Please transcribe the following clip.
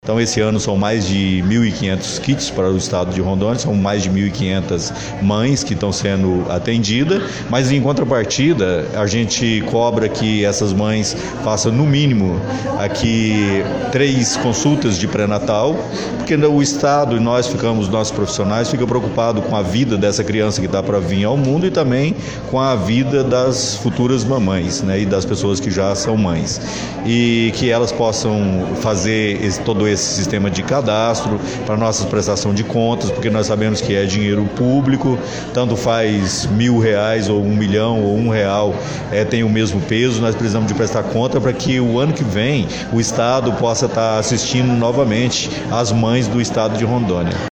Então, esse ano são mais de 1.500 kits para o estado de Rondônia, são mais de 1.500 mães que estão sendo atendidas, mas em contrapartida, a gente cobra que essas mães façam no mínimo aqui 3 consultas de pré-natal, porque o estado e nossos profissionais ficam preocupados com a vida dessa criança que está para vir ao mundo e também com a vida das futuras mamães, né, e das pessoas que já são mães. E que elas possam fazer todo esse sistema de cadastro para nossa prestação de contas, porque nós sabemos que é dinheiro público, tanto faz R$1.000 ou R$1 milhão ou R$1, tem o mesmo peso. Nós precisamos de prestar conta para que o ano que vem o Estado possa estar assistindo novamente as mães do Estado de Rondônia.